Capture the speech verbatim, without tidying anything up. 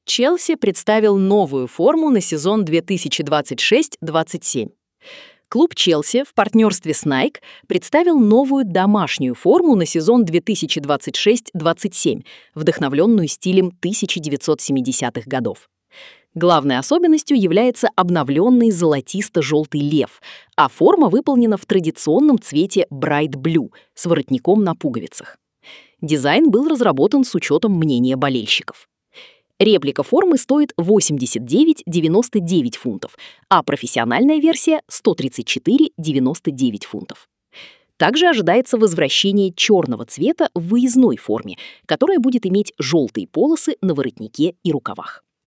Челси представил новую форму на сезон две тысячи двадцать шесть — двадцать семь. Клуб Челси в партнерстве с Nike представил новую домашнюю форму на сезон две тысячи двадцать шесть — двадцать семь, вдохновленную стилем тысяча девятьсот семидесятых годов. Главной особенностью является обновленный золотисто-желтый лев, а форма выполнена в традиционном цвете Bright Blue с воротником на пуговицах. Дизайн был разработан с учетом мнения болельщиков. Реплика формы стоит восемьдесят девять — девяносто девять фунтов, а профессиональная версия — сто тридцать четыре — девяносто девять фунтов. Также ожидается возвращение черного цвета в выездной форме, которая будет иметь желтые полосы на воротнике и рукавах.